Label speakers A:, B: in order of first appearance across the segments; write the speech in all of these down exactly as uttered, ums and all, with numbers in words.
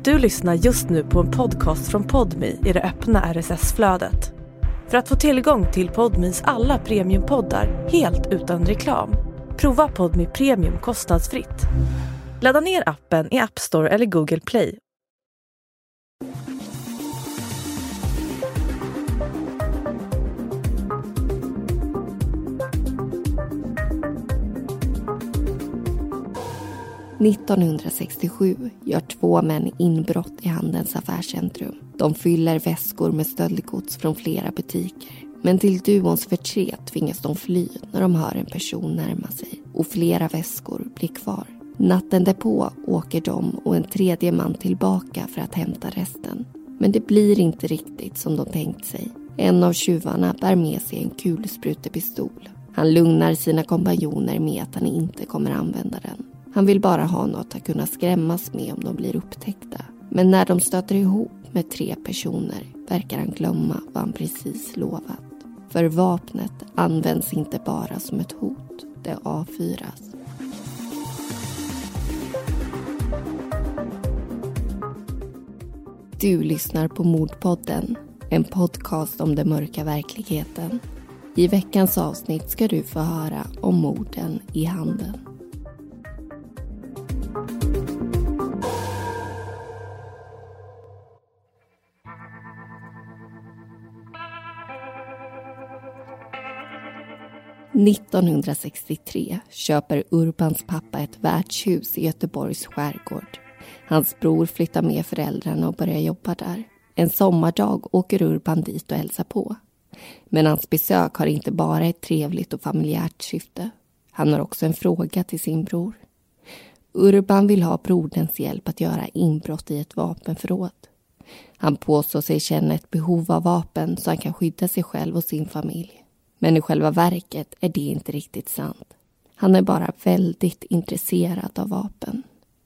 A: Du lyssnar just nu på en podcast från Podmi i det öppna R S S-flödet. För att få tillgång till Podmis alla premiumpoddar helt utan reklam, prova Podmi Premium kostnadsfritt. Ladda ner appen i App Store eller Google Play.
B: nittonhundrasextiosju gör två män inbrott i Handens affärscentrum. De fyller väskor med stöldgods från flera butiker. Men till duons förtret tvingas de fly när de hör en person närma sig. Och flera väskor blir kvar. Natten därpå åker de och en tredje man tillbaka för att hämta resten. Men det blir inte riktigt som de tänkt sig. En av tjuvarna bär med sig en kulsprutepistol. Han lugnar sina kompanjoner med att han inte kommer använda den. Han vill bara ha något att kunna skrämmas med om de blir upptäckta. Men när de stöter ihop med tre personer verkar han glömma vad han precis lovat. För vapnet används inte bara som ett hot, det avfyras. Du lyssnar på Mordpodden, en podcast om den mörka verkligheten. I veckans avsnitt ska du få höra om morden i Handen. nittonhundrasextiotre köper Urbans pappa ett värdshus i Göteborgs skärgård. Hans bror flyttar med föräldrarna och börjar jobba där. En sommardag åker Urban dit och hälsar på. Men hans besök har inte bara ett trevligt och familjärt syfte. Han har också en fråga till sin bror. Urban vill ha broderns hjälp att göra inbrott i ett vapenförråd. Han påstår sig känna ett behov av vapen så han kan skydda sig själv och sin familj. Men i själva verket är det inte riktigt sant. Han är bara väldigt intresserad av vapen.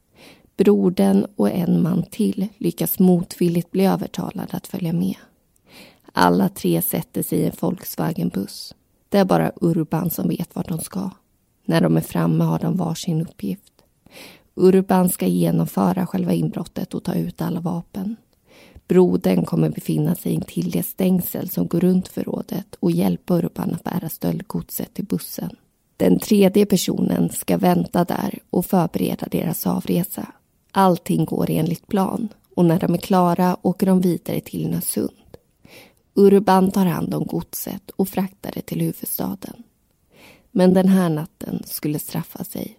B: Brodern och en man till lyckas motvilligt bli övertalade att följa med. Alla tre sätter sig i en Volkswagen-buss. Det är bara Urban som vet vart de ska. När de är framme har de varsin uppgift. Urban ska genomföra själva inbrottet och ta ut alla vapen. Brodern kommer befinna sig intill det stängsel som går runt förrådet och hjälpa Urban att bära stöldgodset till bussen. Den tredje personen ska vänta där och förbereda deras avresa. Allting går enligt plan och när de är klara åker de vidare till Nösund. Urban tar hand om godset och fraktar det till huvudstaden. Men den här natten skulle straffa sig.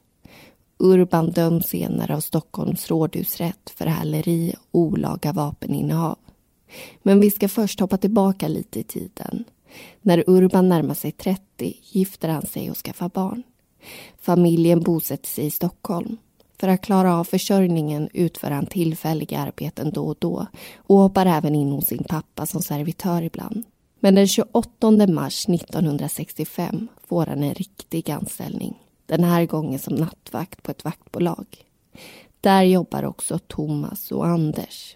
B: Urban döms senare av Stockholms rådhusrätt för häleri och olaga vapeninnehav. Men vi ska först hoppa tillbaka lite i tiden. När Urban närmar sig trettio gifter han sig och skaffar barn. Familjen bosätter sig i Stockholm. För att klara av försörjningen utför han tillfälliga arbeten då och då och hoppar även in hos sin pappa som servitör ibland. Men den tjugoåttonde mars nittonhundrasextiofem får han en riktig anställning. Den här gången som nattvakt på ett vaktbolag. Där jobbar också Thomas och Anders.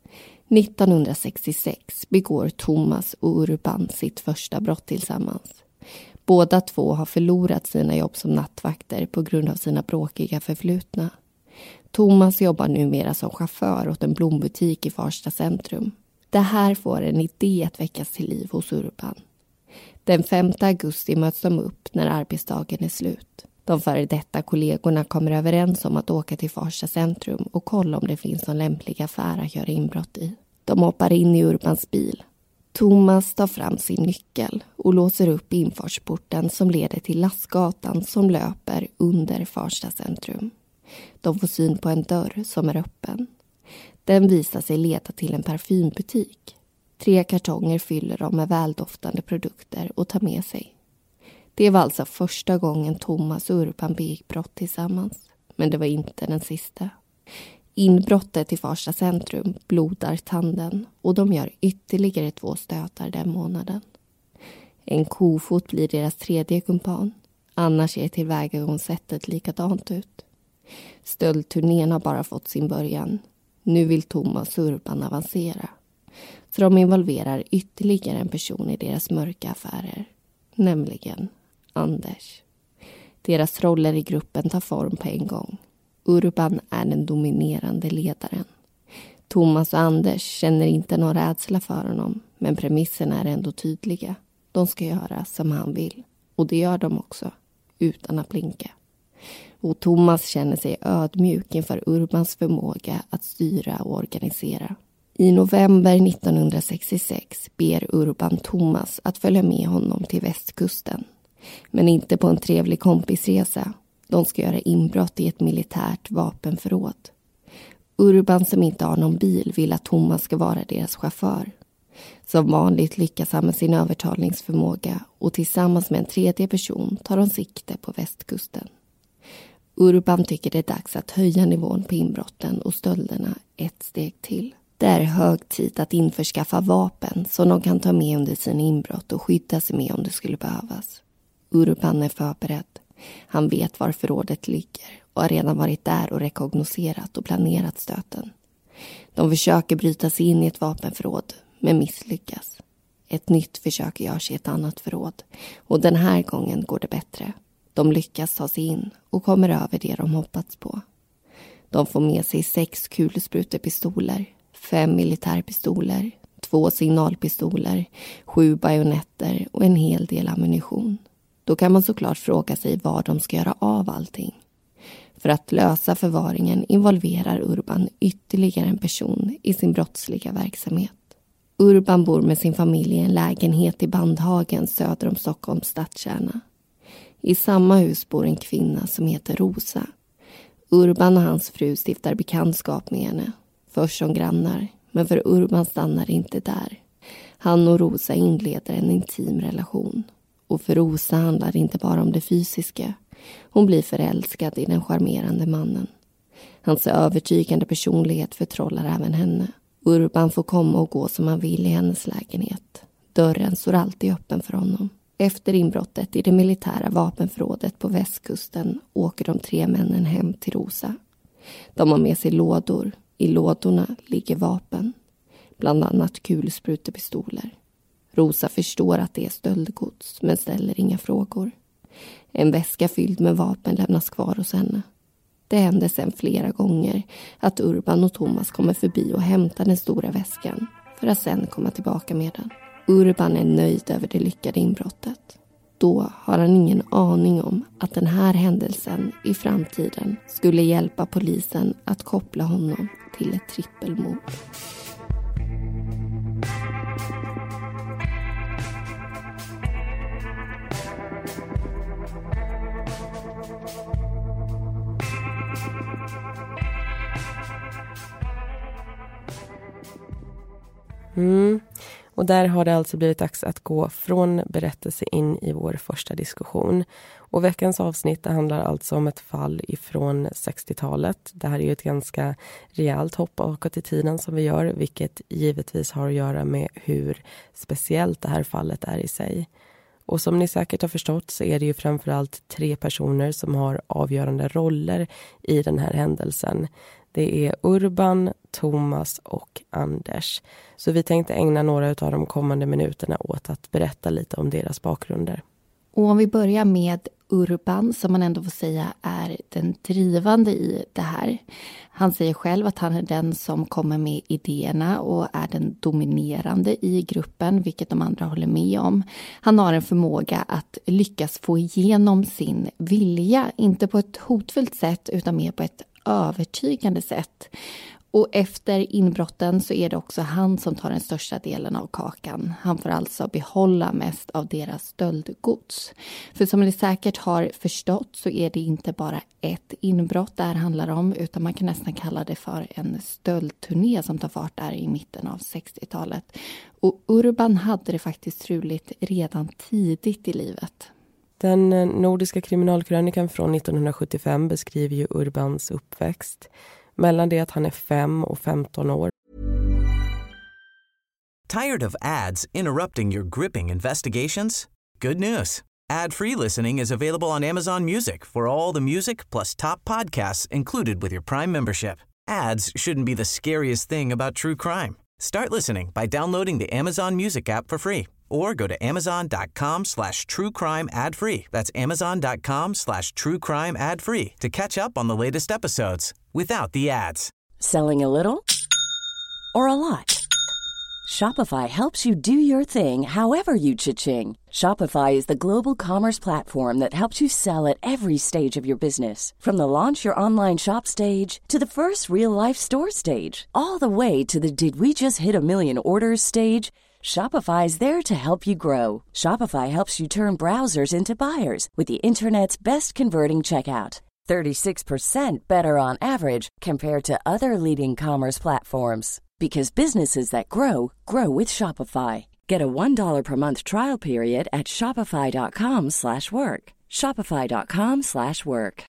B: nittonhundrasextiosex begår Thomas och Urban sitt första brott tillsammans. Båda två har förlorat sina jobb som nattvakter på grund av sina bråkiga förflutna. Thomas jobbar numera som chaufför åt en blombutik i Farsta centrum. Det här får en idé att väckas till liv hos Urban. Den femte augusti möts de upp när arbetsdagen är slut. De före detta kollegorna kommer överens om att åka till Farsta centrum och kolla om det finns någon lämplig affär att göra inbrott i. De hoppar in i Urbans bil. Thomas tar fram sin nyckel och låser upp infartsporten som leder till lastgatan som löper under Farsta centrum. De får syn på en dörr som är öppen. Den visar sig leda till en parfymbutik. Tre kartonger fyller de med väldoftande produkter och tar med sig. Det var alltså första gången Thomas och Urban begick brott tillsammans. Men det var inte den sista. Inbrottet i Farsta centrum blodar tanden och de gör ytterligare två stötar den månaden. En kofot blir deras tredje kumpan. Annars är tillvägagångssättet likadant ut. Stöldturnén har bara fått sin början. Nu vill Thomas och Urban avancera. Så de involverar ytterligare en person i deras mörka affärer. Nämligen Anders. Deras roller i gruppen tar form på en gång. Urban är den dominerande ledaren. Thomas och Anders känner inte någon rädsla för honom, men premisserna är ändå tydliga. De ska göra som han vill, och det gör de också, utan att blinka. Och Thomas känner sig ödmjuk inför Urbans förmåga att styra och organisera. I november nittonhundrasextiosex ber Urban Thomas att följa med honom till västkusten. Men inte på en trevlig kompisresa. De ska göra inbrott i ett militärt vapenförråd. Urban, som inte har någon bil, vill att Thomas ska vara deras chaufför. Som vanligt lyckas han med sin övertalningsförmåga och tillsammans med en tredje person tar de sikte på västkusten. Urban tycker det är dags att höja nivån på inbrotten och stölderna ett steg till. Det är hög tid att införskaffa vapen som de kan ta med under sina inbrott och skydda sig med om det skulle behövas. Urban är förberedd. Han vet var förrådet ligger och har redan varit där och rekognoserat och planerat stöten. De försöker bryta sig in i ett vapenförråd, men misslyckas. Ett nytt försök görs i ett annat förråd, och den här gången går det bättre. De lyckas ta sig in och kommer över det de hoppats på. De får med sig sex kulsprutepistoler, fem militärpistoler, två signalpistoler, sju bajonetter och en hel del ammunition. Då kan man såklart fråga sig vad de ska göra av allting. För att lösa förvaringen involverar Urban ytterligare en person i sin brottsliga verksamhet. Urban bor med sin familj i en lägenhet i Bandhagen söder om Stockholms stadskärna. I samma hus bor en kvinna som heter Rosa. Urban och hans fru stiftar bekantskap med henne. Först som grannar, men för Urban stannar inte där. Han och Rosa inleder en intim relation. Och för Rosa handlar det inte bara om det fysiska. Hon blir förälskad i den charmerande mannen. Hans övertygande personlighet förtrollar även henne. Urban får komma och gå som han vill i hennes lägenhet. Dörren står alltid öppen för honom. Efter inbrottet i det militära vapenförrådet på västkusten åker de tre männen hem till Rosa. De har med sig lådor. I lådorna ligger vapen. Bland annat kulsprutepistoler. Rosa förstår att det är stöldgods, men ställer inga frågor. En väska fylld med vapen lämnas kvar hos henne. Det händer sedan flera gånger att Urban och Thomas kommer förbi och hämtar den stora väskan för att sedan komma tillbaka med den. Urban är nöjd över det lyckade inbrottet. Då har han ingen aning om att den här händelsen i framtiden skulle hjälpa polisen att koppla honom till ett trippelmord.
C: Mm. Och där har det alltså blivit dags att gå från berättelse in i vår första diskussion. Och veckans avsnitt handlar alltså om ett fall ifrån sextiotalet. Det här är ju ett ganska rejält hopp bakåt i tiden som vi gör, vilket givetvis har att göra med hur speciellt det här fallet är i sig. Och som ni säkert har förstått så är det ju framförallt tre personer som har avgörande roller i den här händelsen. Det är Urban, Thomas och Anders. Så vi tänkte ägna några av de kommande minuterna åt att berätta lite om deras bakgrunder.
B: Och om vi börjar med Urban, som man ändå får säga är den drivande i det här. Han säger själv att han är den som kommer med idéerna och är den dominerande i gruppen, vilket de andra håller med om. Han har en förmåga att lyckas få igenom sin vilja, inte på ett hotfullt sätt utan mer på ett övertygande sätt. Och efter inbrotten så är det också han som tar den största delen av kakan. Han får alltså behålla mest av deras stöldgods. För som ni säkert har förstått så är det inte bara ett inbrott det här handlar om, utan man kan nästan kalla det för en stöldturné som tar fart där i mitten av sextiotalet. Och Urban hade det faktiskt truligt redan tidigt i livet.
C: Den nordiska kriminalkrönikan från nittonhundrasjuttiofem beskriver ju Urbans uppväxt. Mellan det att han är fem och femton år.
D: Tired of ads interrupting your gripping investigations? Good news. Ad-free listening is available on Amazon Music for all the music plus top podcasts included with your Prime membership. Ads shouldn't be the scariest thing about true crime. Start listening by downloading the Amazon Music app for free or go to amazon.com slash true crime ad free. That's amazon.com slash true crime ad free to catch up on the latest episodes without the ads.
E: Selling a little or a lot? Shopify helps you do your thing however you cha-ching. Shopify is the global commerce platform that helps you sell at every stage of your business. From the launch your online shop stage to the first real-life store stage, all the way to the did we just hit a million orders stage. Shopify is there to help you grow. Shopify helps you turn browsers into buyers with the internet's best converting checkout. thirty-six percent better on average compared to other leading commerce platforms. Because businesses that grow, grow with Shopify. Get a one dollar per month trial period at shopify.com slash work. Shopify.com slash work.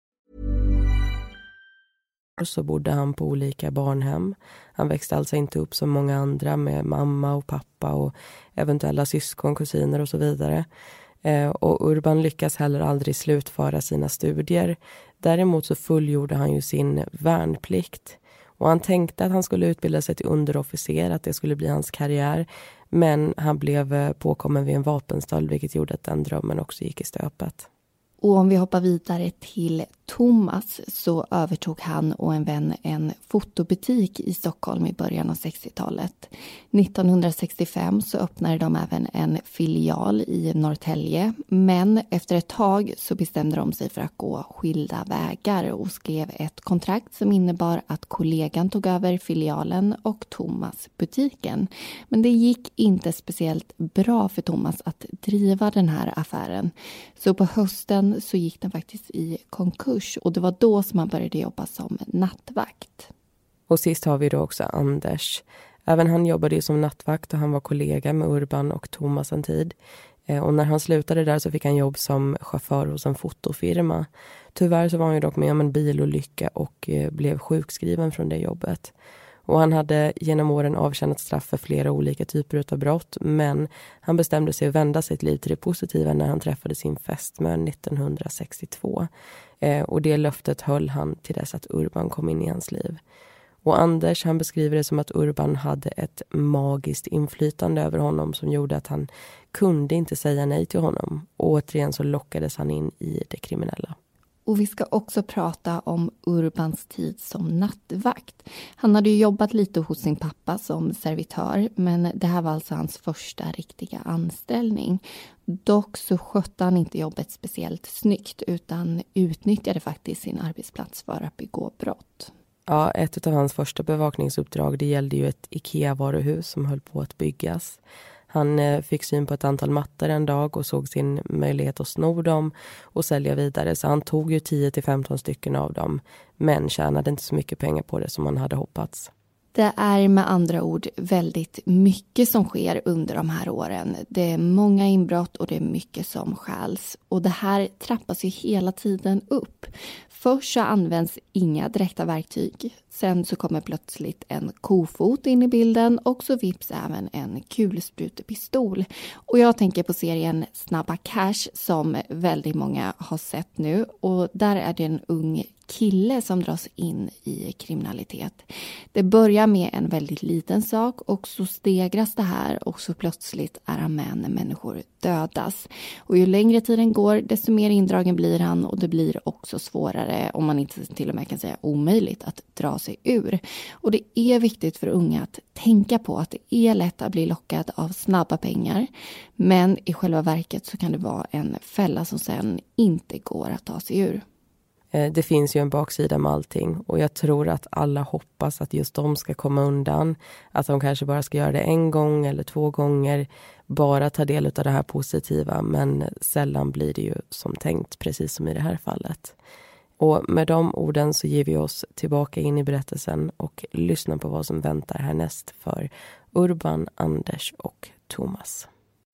C: Så bodde han på olika barnhem. Han växte alltså inte upp som många andra med mamma och pappa och eventuella syskon, kusiner och så vidare. Eh, och Urban lyckas heller aldrig slutföra sina studier. Däremot så fullgjorde han ju sin värnplikt. Och han tänkte att han skulle utbilda sig till underofficer, att det skulle bli hans karriär. Men han blev påkommen vid en vapenstöld, vilket gjorde att den drömmen också gick i stöpet.
B: Och om vi hoppar vidare till Thomas, så övertog han och en vän en fotobutik i Stockholm i början av sextiotalet. nittonhundrasextiofem så öppnade de även en filial i Norrtälje. Men efter ett tag så bestämde de sig för att gå skilda vägar och skrev ett kontrakt som innebar att kollegan tog över filialen och Thomas butiken. Men det gick inte speciellt bra för Thomas att driva den här affären. Så på hösten så gick den faktiskt i konkurs och det var då som han började jobba som nattvakt.
C: Och sist har vi då också Anders. Även han jobbade ju som nattvakt och han var kollega med Urban och Thomas en tid. Och när han slutade där så fick han jobb som chaufför hos en fotofirma. Tyvärr så var han ju dock med om en bilolycka och blev sjukskriven från det jobbet. Och han hade genom åren avtjänat straff för flera olika typer av brott. Men han bestämde sig att vända sitt liv till det positiva när han träffade sin fästmö nittonhundrasextiotvå. Eh, och det löftet höll han till dess att Urban kom in i hans liv. Och Anders, han beskriver det som att Urban hade ett magiskt inflytande över honom som gjorde att han kunde inte säga nej till honom. Och återigen så lockades han in i det kriminella.
B: Och vi ska också prata om Urbans tid som nattvakt. Han hade ju jobbat lite hos sin pappa som servitör, men det här var alltså hans första riktiga anställning. Dock så skötte han inte jobbet speciellt snyggt utan utnyttjade faktiskt sin arbetsplats för att begå brott.
C: Ja, ett av hans första bevakningsuppdrag det gällde ju ett IKEA-varuhus som höll på att byggas. Han fick syn på ett antal mattor en dag och såg sin möjlighet att sno dem och sälja vidare. Så han tog ju tio till femton stycken av dem, men tjänade inte så mycket pengar på det som han hade hoppats.
B: Det är med andra ord väldigt mycket som sker under de här åren. Det är många inbrott och det är mycket som stjäls. Och det här trappas ju hela tiden upp. Först så används inga direkta verktyg. Sen så kommer plötsligt en kofot in i bilden och så vips även en kulsprutepistol. Och jag tänker på serien Snabba Cash som väldigt många har sett nu. Och där är det en ung kille som dras in i kriminalitet. Det börjar med en väldigt liten sak och så stegras det här och så plötsligt är han med när människor dödas. Och ju längre tiden går desto mer indragen blir han och det blir också svårare, om man inte till och med kan säga omöjligt, att dra sig ur. Och det är viktigt för unga att tänka på att det är lätt att bli lockad av snabba pengar, men i själva verket så kan det vara en fälla som sen inte går att ta sig ur.
C: Det finns ju en baksida med allting och jag tror att alla hoppas att just de ska komma undan. Att de kanske bara ska göra det en gång eller två gånger. Bara ta del av det här positiva, men sällan blir det ju som tänkt, precis som i det här fallet. Och med de orden så ger vi oss tillbaka in i berättelsen och lyssnar på vad som väntar härnäst för Urban, Anders och Thomas.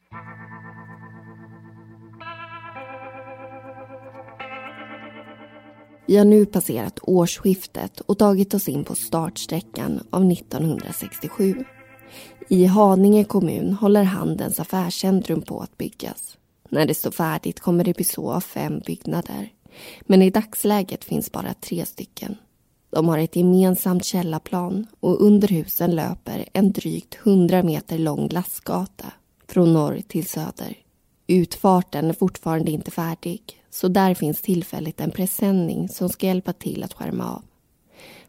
B: Vi har nu passerat årsskiftet och tagit oss in på startsträckan av nittonhundrasextiosju. I Haninge kommun håller Handens affärscentrum på att byggas. När det står färdigt kommer det bestå av fem byggnader. Men i dagsläget finns bara tre stycken. De har ett gemensamt källarplan och under husen löper en drygt hundra meter lång glassgata från norr till söder. Utfarten är fortfarande inte färdig, så där finns tillfälligt en presenning som ska hjälpa till att skärma av.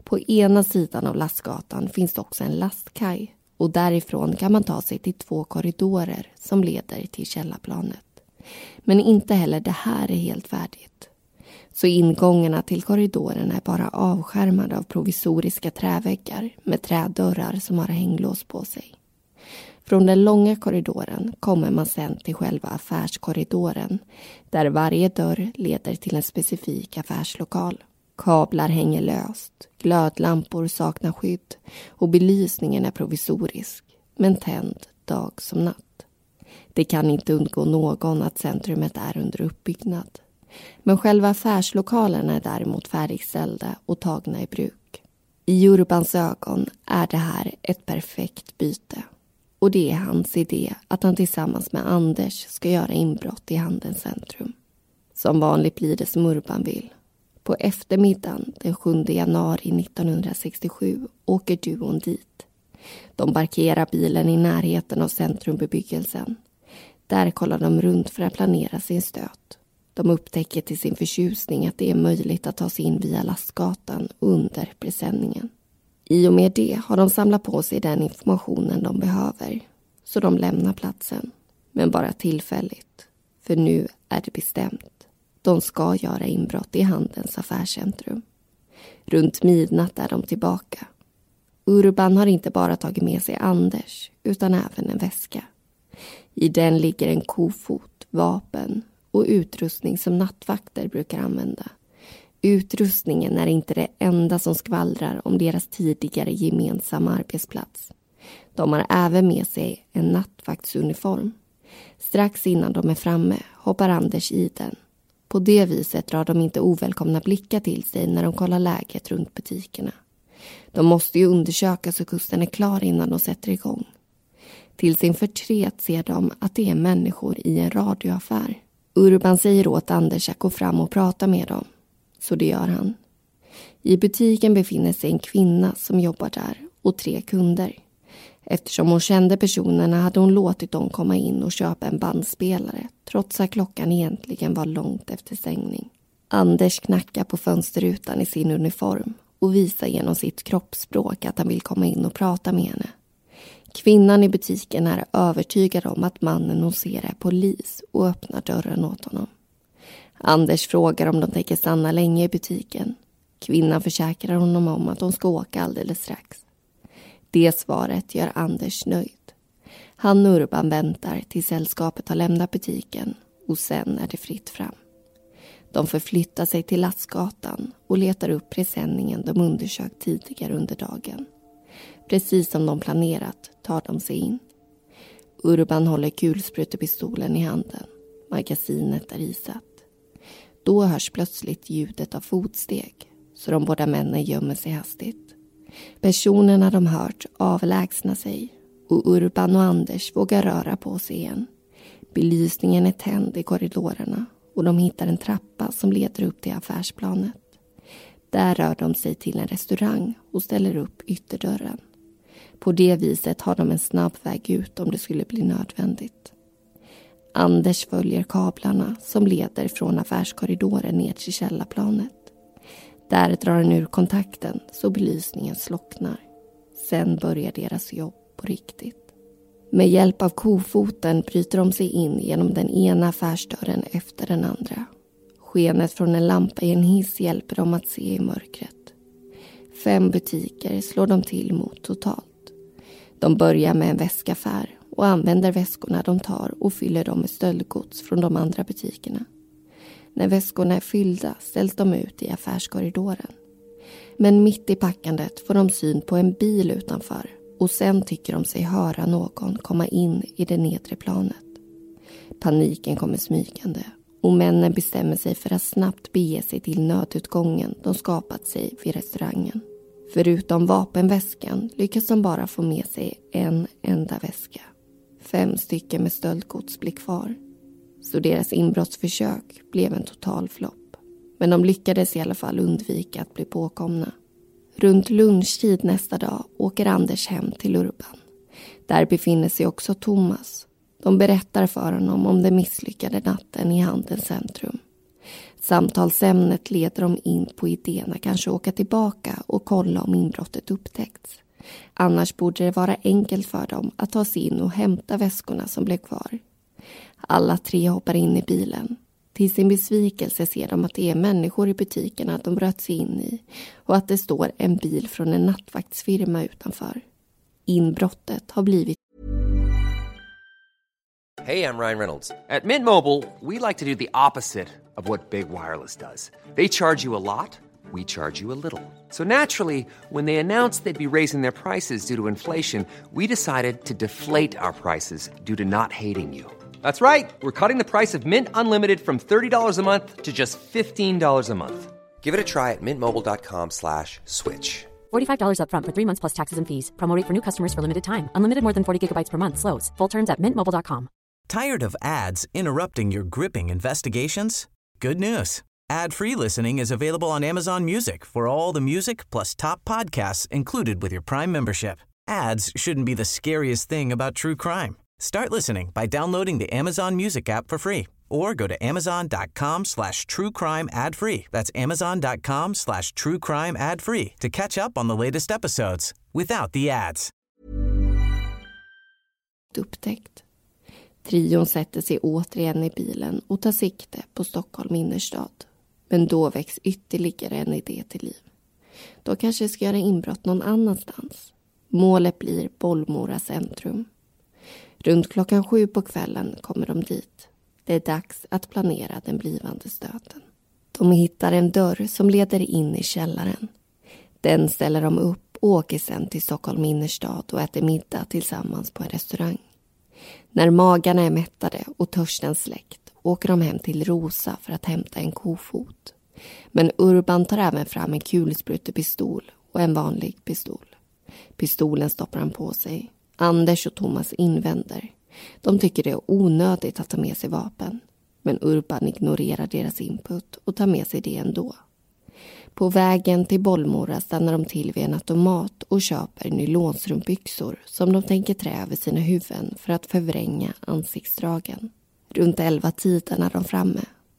B: På ena sidan av lastgatan finns också en lastkaj och därifrån kan man ta sig till två korridorer som leder till källarplanet. Men inte heller det här är helt färdigt. Så ingångarna till korridorerna är bara avskärmade av provisoriska träväggar med trädörrar som har hänglås på sig. Från den långa korridoren kommer man sedan till själva affärskorridoren där varje dörr leder till en specifik affärslokal. Kablar hänger löst, glödlampor saknar skydd och belysningen är provisorisk men tänd dag som natt. Det kan inte undgå någon att centrumet är under uppbyggnad. Men själva affärslokalerna är däremot färdigställda och tagna i bruk. I Urbans ögon är det här ett perfekt byte. Och det är hans idé att han tillsammans med Anders ska göra inbrott i Handelns centrum. Som vanligt blir det som Urban vill. På eftermiddagen den sjunde januari nittonhundrasextiosju åker duon dit. De parkerar bilen i närheten av centrumbebyggelsen. Där kollar de runt för att planera sin stöt. De upptäcker till sin förtjusning att det är möjligt att ta sig in via lastgatan under presenningen. I och med det har de samlat på sig den informationen de behöver. Så de lämnar platsen. Men bara tillfälligt. För nu är det bestämt. De ska göra inbrott i Handelns affärscentrum. Runt midnatt är de tillbaka. Urban har inte bara tagit med sig Anders utan även en väska. I den ligger en kofot, vapen och utrustning som nattvakter brukar använda. Utrustningen är inte det enda som skvallrar om deras tidigare gemensamma arbetsplats. De har även med sig en nattvaktsuniform. Strax innan de är framme hoppar Anders i den. På det viset drar de inte ovälkomna blickar till sig när de kollar läget runt butikerna. De måste ju undersöka så kusten är klar innan de sätter igång. Till sin förtret ser de att det är människor i en radioaffär. Urban säger åt Anders att gå fram och prata med dem. Så det gör han. I butiken befinner sig en kvinna som jobbar där och tre kunder. Eftersom hon kände personerna hade hon låtit dem komma in och köpa en bandspelare trots att klockan egentligen var långt efter stängning. Anders knackar på fönsterrutan i sin uniform och visar genom sitt kroppsspråk att han vill komma in och prata med henne. Kvinnan i butiken är övertygad om att mannen hon ser är polis och öppnar dörren åt honom. Anders frågar om de tänker stanna länge i butiken. Kvinnan försäkrar honom om att de ska åka alldeles strax. Det svaret gör Anders nöjd. Han och Urban väntar till sällskapet har lämnat butiken och sen är det fritt fram. De förflyttar sig till lastgatan och letar upp presenningen de undersökt tidigare under dagen. Precis som de planerat tar de sig in. Urban håller kulsprutepistolen i handen. Magasinet är isatt. Då hörs plötsligt ljudet av fotsteg så de båda männen gömmer sig hastigt. Personerna de hört avlägsna sig och Urban och Anders vågar röra på sig igen. Belysningen är tänd i korridorerna och de hittar en trappa som leder upp till affärsplanet. Där rör de sig till en restaurang och ställer upp ytterdörren. På det viset har de en snabb väg ut om det skulle bli nödvändigt. Anders följer kablarna som leder från affärskorridoren ner till källarplanet. Där drar han ur kontakten så belysningen slocknar. Sen börjar deras jobb på riktigt. Med hjälp av kofoten bryter de sig in genom den ena affärsdörren efter den andra. Skenet från en lampa i en hiss hjälper dem att se i mörkret. Fem butiker slår de till mot totalt. De börjar med en väskaffär och använder väskorna de tar och fyller dem med stöldgods från de andra butikerna. När väskorna är fyllda ställs de ut i affärskorridoren. Men mitt i packandet får de syn på en bil utanför och sen tycker de sig höra någon komma in i det nedre planet. Paniken kommer smygande och männen bestämmer sig för att snabbt bege sig till nödutgången de skapat sig vid restaurangen. Förutom vapenväskan lyckas de bara få med sig en enda väska. Fem stycken med stöldgods blir kvar. Så deras inbrottsförsök blev en total flopp. Men de lyckades i alla fall undvika att bli påkomna. Runt lunchtid nästa dag åker Anders hem till Urban. Där befinner sig också Thomas. De berättar för honom om den misslyckade natten i Handelns centrum. Samtalsämnet leder dem in på idén att kanske åka tillbaka och kolla om inbrottet upptäckts. Annars borde det vara enkelt för dem att ta sig in och hämta väskorna som blev kvar. Alla tre hoppar in i bilen. Till sin besvikelse ser de att det är människor i butikerna de bröt sig in i och att det står en bil från en nattvaktsfirma utanför. Inbrottet har blivit...
F: Hey, I'm Ryan Reynolds. At Mint Mobile, we like to do the opposite of what Big Wireless does. They charge you a lot, we charge you a little. So naturally, when they announced they'd be raising their prices due to inflation, we decided to deflate our prices due to not hating you. That's right. We're cutting the price of Mint Unlimited from thirty dollars a month to just fifteen dollars a month. Give it a try at mintmobile.com slash switch.
G: forty-five dollars up front for three months plus taxes and fees. Promo rate for new customers for limited time. Unlimited more than forty gigabytes per month slows. Full terms at mint mobile dot com.
D: Tired of ads interrupting your gripping investigations? Good news. Ad-free listening is available on Amazon Music for all the music plus top podcasts included with your Prime membership. Ads shouldn't be the scariest thing about true crime. Start listening by downloading the Amazon Music app for free or go to amazon.com slash true crime ad free. That's amazon.com slash true crime ad free to catch up on the latest episodes without the ads.
B: Upptäckt. Trion sätter sig återigen i bilen och tar sikte på Stockholm innerstad. Men då väcks ytterligare en idé till liv. Då kanske ska göra inbrott någon annanstans. Målet blir Bollmora centrum. Runt klockan sju på kvällen kommer de dit. Det är dags att planera den blivande stöten. De hittar en dörr som leder in i källaren. Den ställer de upp och åker sedan till Stockholm innerstad och äter middag tillsammans på en restaurang. När magarna är mättade och törsten släckt åker de hem till Rosa för att hämta en kofot. Men Urban tar även fram en kulsprutepistol och en vanlig pistol. Pistolen stoppar han på sig. Anders och Thomas invänder. De tycker det är onödigt att ta med sig vapen. Men Urban ignorerar deras input och tar med sig det ändå. På vägen till Bollmora stannar de till vid en automat och köper nylonstrumpbyxor som de tänker trä över sina huvuden för att förvränga ansiktsdragen. Runt elva tiden är de framme.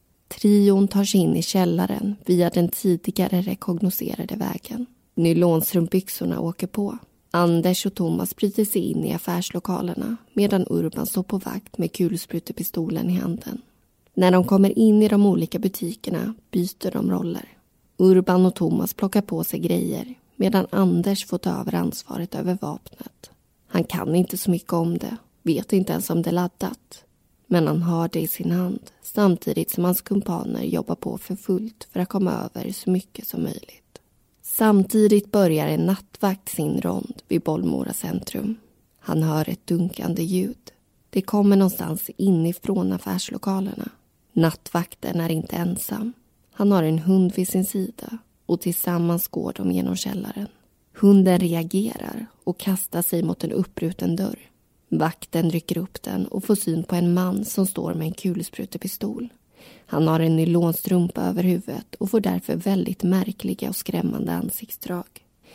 B: Trion tar sig in i källaren via den tidigare rekognoserade vägen. Nylonstrumpbyxorna åker på. Anders och Thomas bryter sig in i affärslokalerna medan Urban står på vakt med kulsprutepistolen i handen. När de kommer in i de olika butikerna byter de roller. Urban och Thomas plockar på sig grejer medan Anders får ta över ansvaret över vapnet. Han kan inte så mycket om det, vet inte ens om det är laddat. Men han har det i sin hand samtidigt som hans kumpaner jobbar på för fullt för att komma över så mycket som möjligt. Samtidigt börjar en nattvakt sin rond vid Bollmora centrum. Han hör ett dunkande ljud. Det kommer någonstans inifrån affärslokalerna. Nattvakten är inte ensam. Han har en hund vid sin sida och tillsammans går de genom källaren. Hunden reagerar och kastar sig mot en uppbruten dörr. Vakten rycker upp den och får syn på en man som står med en kulsprutepistol. Han har en nylonstrumpa över huvudet och får därför väldigt märkliga och skrämmande ansiktsdrag.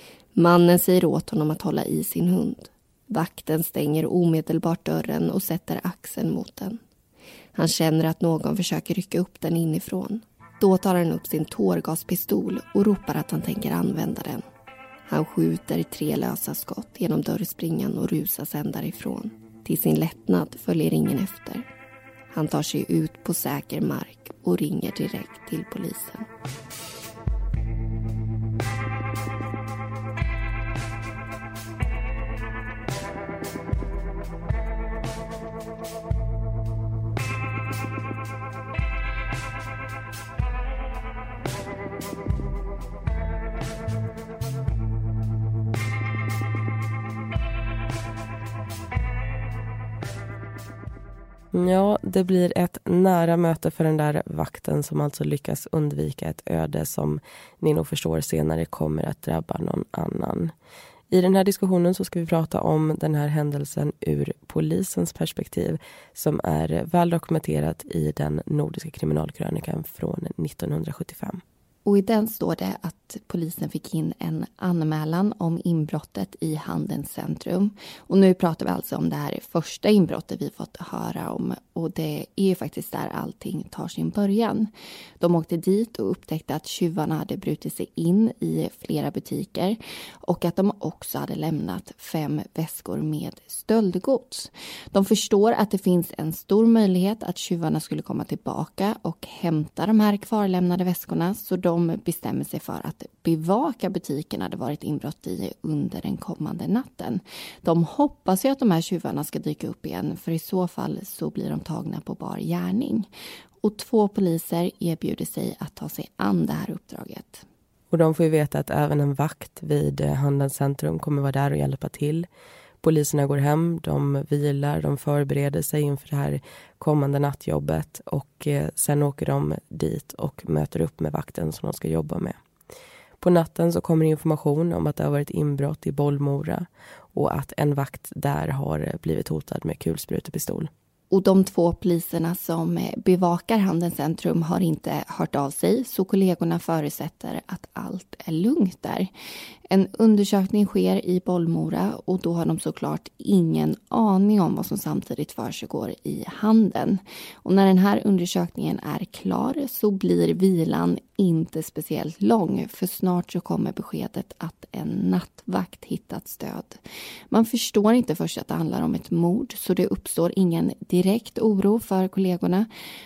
B: Mannen säger åt honom att hålla i sin hund. Vakten stänger omedelbart dörren och sätter axeln mot den. Han känner att någon försöker rycka upp den inifrån. Då tar han upp sin tårgaspistol och ropar att han tänker använda den. Han skjuter tre lösa skott genom dörrspringan och rusar sedan därifrån. Till sin lättnad följer ingen efter. Han tar sig ut på säker mark och ringer direkt till polisen.
C: Ja, det blir ett nära möte för den där vakten som alltså lyckas undvika ett öde som ni nog förstår senare kommer att drabba någon annan. I den här diskussionen så ska vi prata om den här händelsen ur polisens perspektiv som är väl dokumenterat i den nordiska kriminalkrönikan från nittonhundrasjuttiofem.
B: Och i den står det att polisen fick in en anmälan om inbrottet i Handens centrum. Och nu pratar vi alltså om det här första inbrottet vi fått höra om. Och det är ju faktiskt där allting tar sin början. De åkte dit och upptäckte att tjuvarna hade brutit sig in i flera butiker. Och att de också hade lämnat fem väskor med stöldgods. De förstår att det finns en stor möjlighet att tjuvarna skulle komma tillbaka och hämta de här kvarlämnade väskorna. Så de bestämmer sig för att bevaka butiken hade varit inbrott i under den kommande natten. De hoppas ju att de här tjuvarna ska dyka upp igen, för i så fall så blir de tagna på bar gärning. Och två poliser erbjuder sig att ta sig an det här uppdraget.
C: Och de får ju veta att även en vakt vid Handens centrum kommer vara där och hjälpa till. Poliserna går hem, de vilar, de förbereder sig inför det här kommande nattjobbet och eh, sen åker de dit och möter upp med vakten som de ska jobba med. På natten så kommer information om att det har varit inbrott i Bollmora och att en vakt där har blivit hotad med kulsprutepistol.
B: Och de två poliserna som bevakar Handens centrum har inte hört av sig, så kollegorna förutsätter att allt är lugnt där. En undersökning sker i Bollmora och då har de såklart ingen aning om vad som samtidigt försiggår i Handen. Och när den här undersökningen är klar så blir vilan inte speciellt lång, för snart så kommer beskedet att en nattvakt hittat stöd. Man förstår inte först att det handlar om ett mord, så det uppstår ingen direkt oro för kollegorna.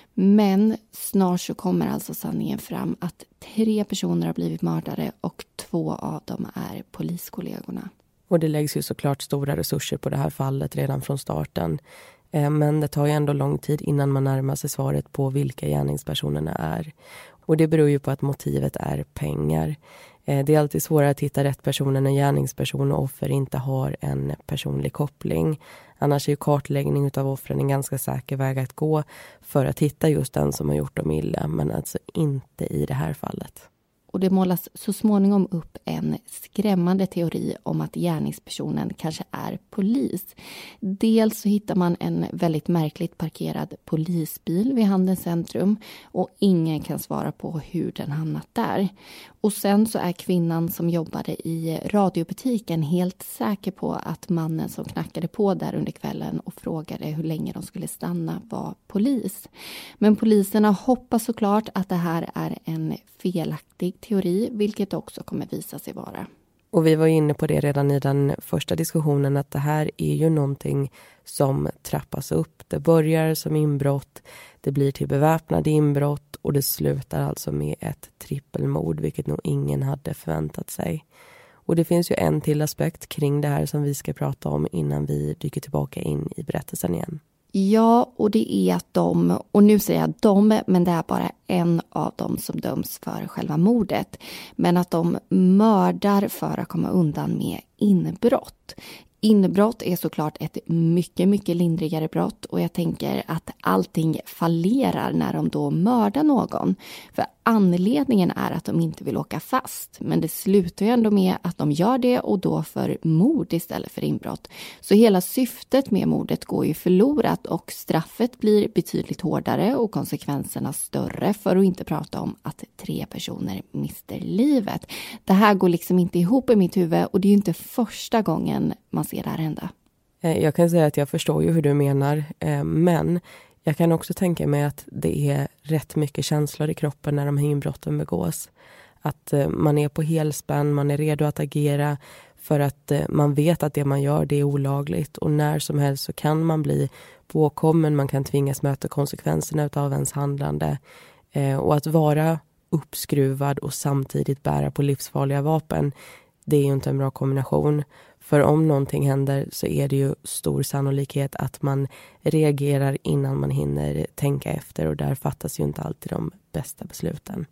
B: Men snart så kommer alltså sanningen fram att tre personer har blivit mördade och två av dem är poliskollegorna.
C: Och det läggs ju såklart stora resurser på det här fallet redan från starten. Men det tar ju ändå lång tid innan man närmar sig svaret på vilka gärningspersonerna är. Och det beror ju på att motivet är pengar. Det är alltid svårare att hitta rätt personer när gärningsperson och offer inte har en personlig koppling. Annars är ju kartläggning av offren en ganska säker väg att gå för att hitta just den som har gjort dem illa, men alltså inte i det här fallet.
B: Och det målas så småningom upp en skrämmande teori om att gärningspersonen kanske är polis. Dels så hittar man en väldigt märkligt parkerad polisbil vid Handens centrum och ingen kan svara på hur den hamnat där. Och sen så är kvinnan som jobbade i radiobutiken helt säker på att mannen som knackade på där under kvällen och frågade hur länge de skulle stanna var polis. Men poliserna hoppas såklart att det här är en felaktig teori, vilket också kommer visa sig vara.
C: Och vi var inne på det redan i den första diskussionen, att det här är ju någonting som trappas upp. Det börjar som inbrott, det blir till beväpnade inbrott och det slutar alltså med ett trippelmord, vilket nog ingen hade förväntat sig. Och det finns ju en till aspekt kring det här som vi ska prata om innan vi dyker tillbaka in i berättelsen igen.
B: Ja, och det är att de, och nu säger jag de, men det är bara en av dem som döms för själva mordet. Men att de mördar för att komma undan med inbrott. Inbrott är såklart ett mycket, mycket lindrigare brott och jag tänker att allting fallerar när de då mördar någon. För anledningen är att de inte vill åka fast, men det slutar ju ändå med att de gör det och då för mord istället för inbrott. Så hela syftet med mordet går ju förlorat och straffet blir betydligt hårdare och konsekvenserna större, för att inte prata om att tre personer mister livet. Det här går liksom inte ihop i mitt huvud och det är ju inte första gången man ser det här hända.
C: Jag kan säga att jag förstår ju hur du menar, men jag kan också tänka mig att det är rätt mycket känslor i kroppen när de här inbrotten begås. Att man är på helspänn, man är redo att agera för att man vet att det man gör det är olagligt. Och när som helst så kan man bli påkommen, man kan tvingas möta konsekvenserna av ens handlande. Och att vara uppskruvad och samtidigt bära på livsfarliga vapen, det är ju inte en bra kombination. För om någonting händer så är det ju stor sannolikhet att man reagerar innan man hinner tänka efter, och där fattas ju inte alltid de bästa besluten.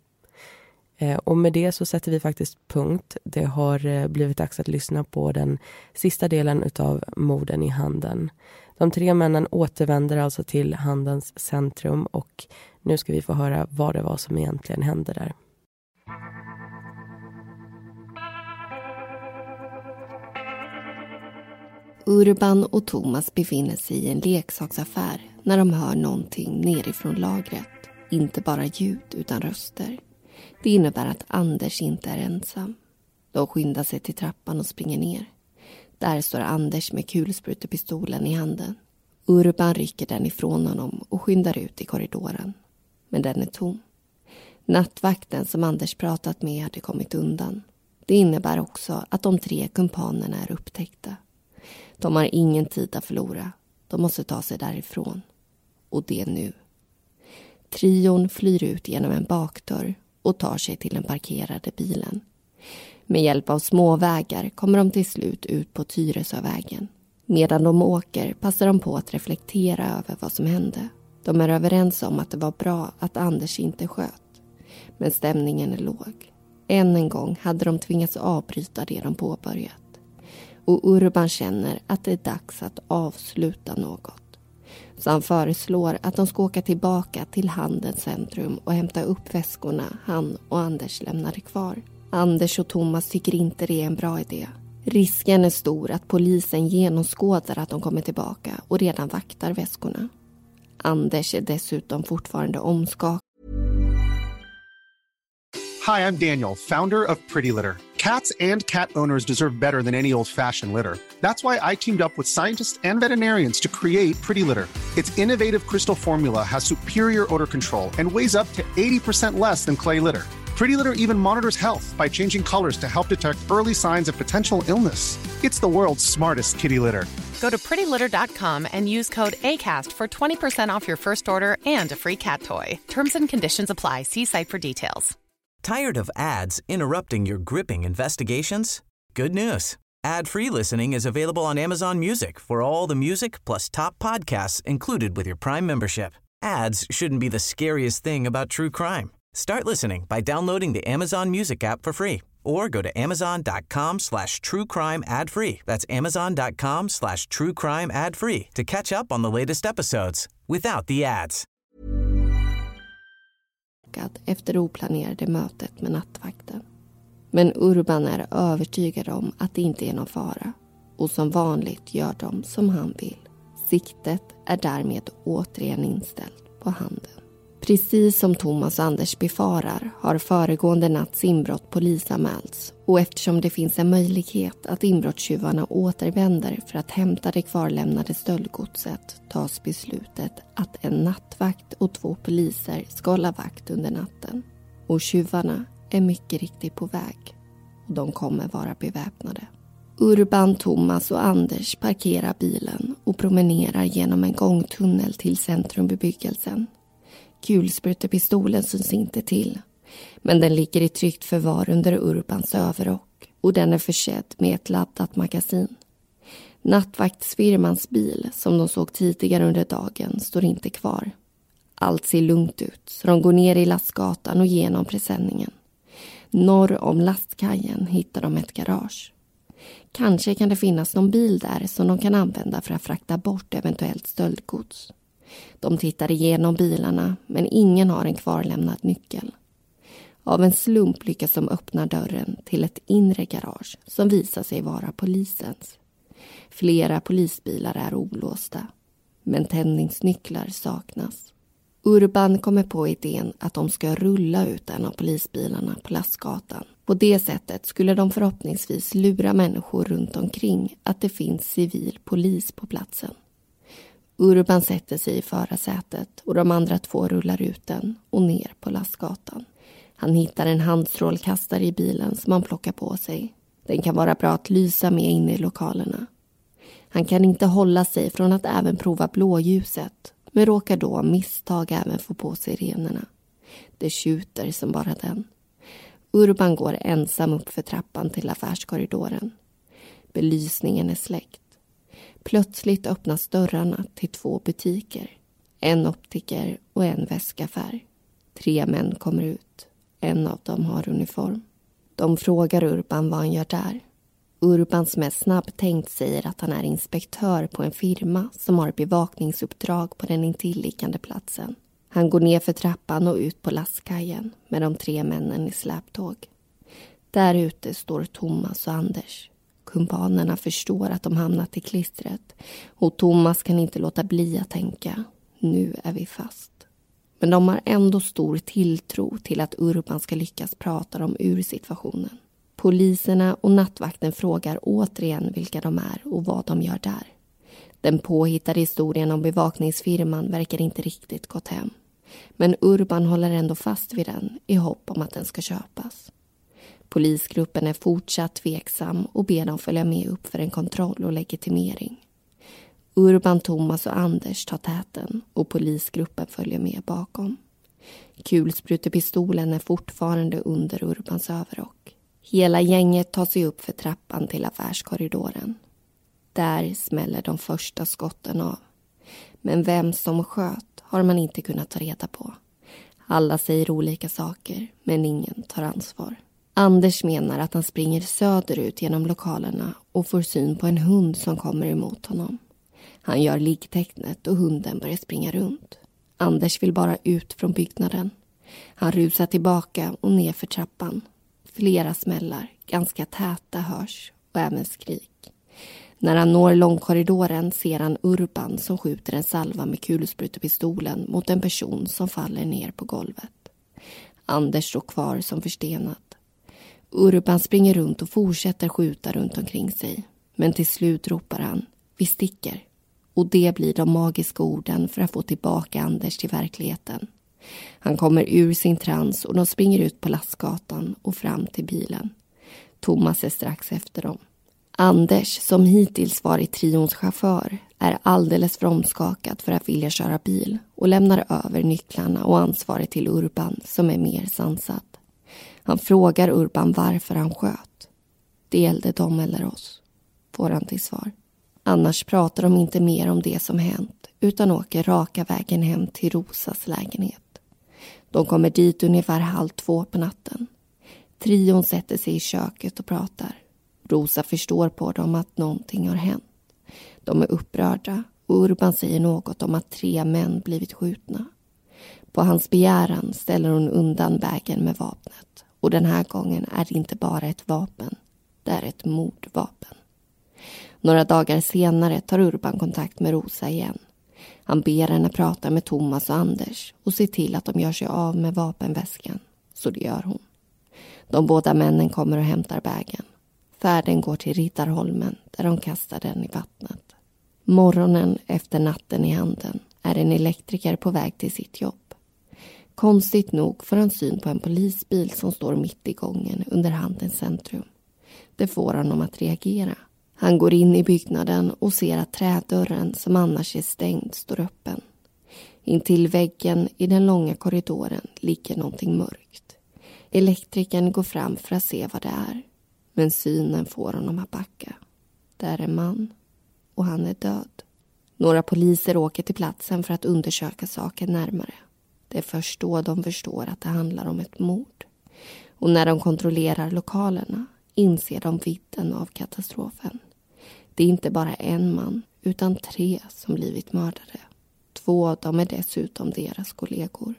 C: Eh, och med det så sätter vi faktiskt punkt. Det har eh, blivit dags att lyssna på den sista delen utav morden i Handen. De tre männen återvänder alltså till Handens centrum och nu ska vi få höra vad det var som egentligen hände där.
B: Urban och Thomas befinner sig i en leksaksaffär när de hör någonting nerifrån lagret. Inte bara ljud utan röster. Det innebär att Anders inte är ensam. De skyndar sig till trappan och springer ner. Där står Anders med kulsprutepistolen i handen. Urban rycker den ifrån honom och skyndar ut i korridoren. Men den är tom. Nattvakten som Anders pratat med hade kommit undan. Det innebär också att de tre kumpanerna är upptäckta. De har ingen tid att förlora. De måste ta sig därifrån. Och det nu. Trion flyr ut genom en bakdörr och tar sig till den parkerade bilen. Med hjälp av småvägar kommer de till slut ut på Tyresövägen. Medan de åker passar de på att reflektera över vad som hände. De är överens om att det var bra att Anders inte sköt. Men stämningen är låg. Än en gång hade de tvingats avbryta det de påbörjat. Och Urban känner att det är dags att avsluta något. Så han föreslår att de ska åka tillbaka till Handens centrum och hämta upp väskorna han och Anders lämnade kvar. Anders och Thomas tycker inte det är en bra idé. Risken är stor att polisen genomskådar att de kommer tillbaka och redan vaktar väskorna. Anders är dessutom fortfarande omskakad.
H: Hi, I'm Daniel, founder of Pretty Litter. Cats and cat owners deserve better than any old-fashioned litter. That's why I teamed up with scientists and veterinarians to create Pretty Litter. Its innovative crystal formula has superior odor control and weighs up to eighty percent less than clay litter. Pretty Litter even monitors health by changing colors to help detect early signs of potential illness. It's the world's smartest kitty litter.
I: Go to pretty litter dot com and use code ACAST for twenty percent off your first order and a free cat toy. Terms and conditions apply. See site for details.
D: Tired of ads interrupting your gripping investigations? Good news. Ad-free listening is available on Amazon Music for all the music plus top podcasts included with your Prime membership. Ads shouldn't be the scariest thing about true crime. Start listening by downloading the Amazon Music app for free or go to amazon.com slash true crime ad free. That's amazon.com slash true crime ad free to catch up on the latest episodes without the ads.
B: Efter det oplanerade mötet med nattvakten. Men Urban är övertygad om att det inte är någon fara. Och som vanligt gör de som han vill. Siktet är därmed återigen inställt på Handen. Precis som Thomas och Anders befarar har föregående natts inbrott polisanmälts. Och eftersom det finns en möjlighet att inbrottstjuvarna återvänder för att hämta det kvarlämnade stöldgodset tas beslutet att en nattvakt och två poliser ska hålla vakt under natten. Och tjuvarna är mycket riktigt på väg. Och de kommer vara beväpnade. Urban, Thomas och Anders parkerar bilen och promenerar genom en gångtunnel till centrumbebyggelsen. Kulsprutepistolen syns inte till, men den ligger i tryggt förvar under Urbans överrock och den är försedd med ett laddat magasin. Nattvaktsfirmans bil, som de såg tidigare under dagen, står inte kvar. Allt ser lugnt ut, så de går ner i lastgatan och genom presenningen. Norr om lastkajen hittar de ett garage. Kanske kan det finnas någon bil där som de kan använda för att frakta bort eventuellt stöldgods. De tittar igenom bilarna, men ingen har en kvarlämnad nyckel. Av en slump lyckas de öppna dörren till ett inre garage som visar sig vara polisens. Flera polisbilar är olåsta, men tändningsnycklar saknas. Urban kommer på idén att de ska rulla ut en av polisbilarna på lastgatan. På det sättet skulle de förhoppningsvis lura människor runt omkring att det finns civil polis på platsen. Urban sätter sig i förarsätet och de andra två rullar ut den och ner på lastgatan. Han hittar en handstrålkastare i bilen som han plockar på sig. Den kan vara bra att lysa med in i lokalerna. Han kan inte hålla sig från att även prova blåljuset, men råkar då av misstag även få på sirenerna. Det tjuter som bara den. Urban går ensam upp för trappan till affärskorridoren. Belysningen är släckt. Plötsligt öppnas dörrarna till två butiker. En optiker och en väskaffär. Tre män kommer ut. En av dem har uniform. De frågar Urban vad han gör där. Urban som är snabbtänkt säger att han är inspektör på en firma som har bevakningsuppdrag på den intilliggande platsen. Han går ner för trappan och ut på lastkajen med de tre männen i släptåg. Där ute står Thomas och Anders. Kumpanerna förstår att de hamnat i klistret och Thomas kan inte låta bli att tänka, nu är vi fast. Men de har ändå stor tilltro till att Urban ska lyckas prata dem ur situationen. Poliserna och nattvakten frågar återigen vilka de är och vad de gör där. Den påhittade historien om bevakningsfirman verkar inte riktigt gått hem. Men Urban håller ändå fast vid den i hopp om att den ska köpas. Polisgruppen är fortsatt tveksam och ber dem följa med upp för en kontroll och legitimering. Urban, Thomas och Anders tar täten och polisgruppen följer med bakom. Kulsprutepistolen är fortfarande under Urbans överrock. Hela gänget tar sig upp för trappan till affärskorridoren. Där smäller de första skotten av. Men vem som sköt har man inte kunnat ta reda på. Alla säger olika saker, men ingen tar ansvar. Anders menar att han springer söderut genom lokalerna och får syn på en hund som kommer emot honom. Han gör liggtecknet och hunden börjar springa runt. Anders vill bara ut från byggnaden. Han rusar tillbaka och ner för trappan. Flera smällar, ganska täta hörs och även skrik. När han når långkorridoren ser han Urban som skjuter en salva med kulsprutepistolen mot en person som faller ner på golvet. Anders står kvar som förstenad. Urban springer runt och fortsätter skjuta runt omkring sig. Men till slut ropar han, vi sticker. Och det blir de magiska orden för att få tillbaka Anders till verkligheten. Han kommer ur sin trans och de springer ut på lastgatan och fram till bilen. Thomas är strax efter dem. Anders, som hittills varit trions chaufför, är alldeles för omskakad för att vilja köra bil och lämnar över nycklarna och ansvaret till Urban som är mer sansad. Han frågar Urban varför han sköt. Det gällde dem eller oss, får han till svar. Annars pratar de inte mer om det som hänt utan åker raka vägen hem till Rosas lägenhet. De kommer dit ungefär halv två på natten. Trion sätter sig i köket och pratar. Rosa förstår på dem att någonting har hänt. De är upprörda och Urban säger något om att tre män blivit skjutna. På hans begäran ställer hon undan vägen med vapnet. Och den här gången är det inte bara ett vapen, det är ett mordvapen. Några dagar senare tar Urban kontakt med Rosa igen. Han ber henne prata med Thomas och Anders och se till att de gör sig av med vapenväskan. Så det gör hon. De båda männen kommer och hämtar bägen. Färden går till Riddarholmen där de kastar den i vattnet. Morgonen efter natten i handen är en elektriker på väg till sitt jobb. Konstigt nog får han syn på en polisbil som står mitt i gången under Handens centrum. Det får honom att reagera. Han går in i byggnaden och ser att trädörren som annars är stängd står öppen. Intill väggen i den långa korridoren ligger någonting mörkt. Elektrikern går fram för att se vad det är. Men synen får honom att backa. Det är en man och han är död. Några poliser åker till platsen för att undersöka saken närmare. Det är först då de förstår att det handlar om ett mord. Och när de kontrollerar lokalerna inser de vidden av katastrofen. Det är inte bara en man utan tre som blivit mördade. Två av dem är dessutom deras kollegor.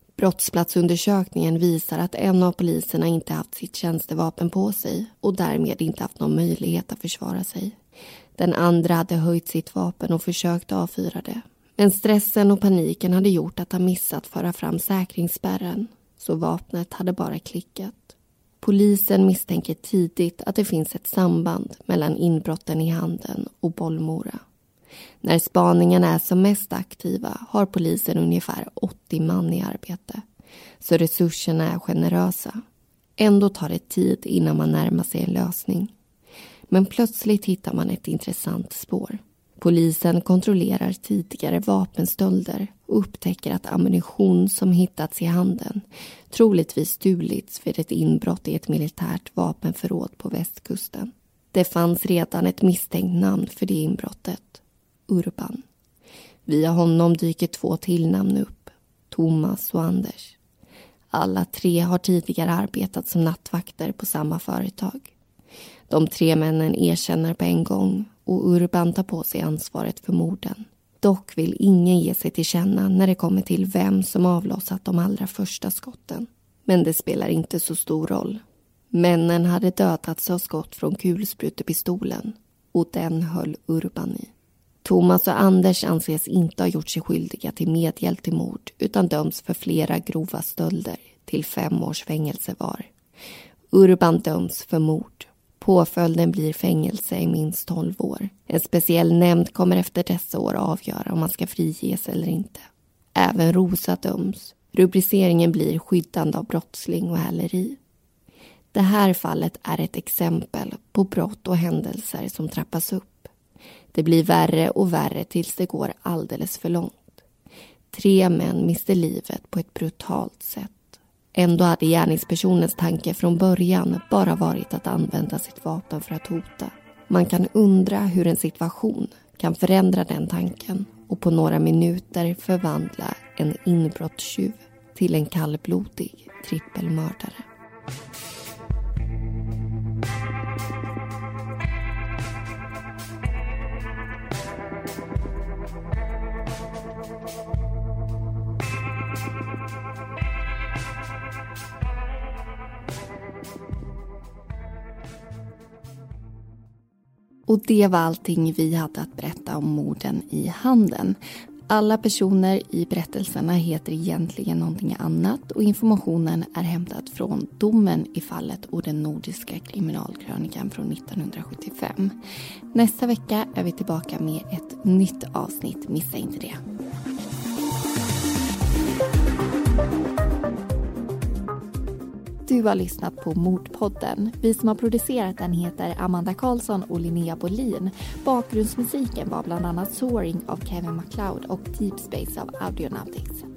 B: Brottsplatsundersökningen visar att en av poliserna inte haft sitt tjänstevapen på sig och därmed inte haft någon möjlighet att försvara sig. Den andra hade höjt sitt vapen och försökt avfyra det. Men stressen och paniken hade gjort att han missat föra fram säkringsspärren, så vapnet hade bara klickat. Polisen misstänker tidigt att det finns ett samband mellan inbrotten i Handen och Bollmora. När spaningen är som mest aktiva har polisen ungefär åttio man i arbete, så resurserna är generösa. Ändå tar det tid innan man närmar sig en lösning. Men plötsligt hittar man ett intressant spår. Polisen kontrollerar tidigare vapenstölder och upptäcker att ammunition som hittats i Handen troligtvis stulits vid ett inbrott i ett militärt vapenförråd på västkusten. Det fanns redan ett misstänkt namn för det inbrottet, Urban. Via honom dyker två till namn upp, Thomas och Anders. Alla tre har tidigare arbetat som nattvakter på samma företag. De tre männen erkänner på en gång och Urban tar på sig ansvaret för morden. Dock vill ingen ge sig till känna när det kommer till vem som avlossat de allra första skotten. Men det spelar inte så stor roll. Männen hade dödats av skott från kulsprutepistolen och den höll Urban i. Thomas och Anders anses inte ha gjort sig skyldiga till medhjälp till mord utan döms för flera grova stölder till fem års fängelse var. Urban döms för mord. Påföljden blir fängelse i minst tolv år. En speciell nämnd kommer efter dessa år avgöra om man ska friges eller inte. Även Rosa döms. Rubriceringen blir skyddande av brottsling och häleri. Det här fallet är ett exempel på brott och händelser som trappas upp. Det blir värre och värre tills det går alldeles för långt. Tre män miste livet på ett brutalt sätt. Ändå hade gärningspersonens tanke från början bara varit att använda sitt vapen för att hota. Man kan undra hur en situation kan förändra den tanken och på några minuter förvandla en inbrottstjuv till en kallblodig trippelmördare. Och det var allting vi hade att berätta om morden i Handen. Alla personer i berättelserna heter egentligen någonting annat och informationen är hämtad från domen i fallet och den nordiska kriminalkrönikan från nittonhundrasjuttiofem. Nästa vecka är vi tillbaka med ett nytt avsnitt, missa inte det. Du har lyssnat på Mordpodden. Vi som har producerat den heter Amanda Karlsson och Linnea Bolin. Bakgrundsmusiken var bland annat Soaring av Kevin MacLeod och Deep Space av Audionautics.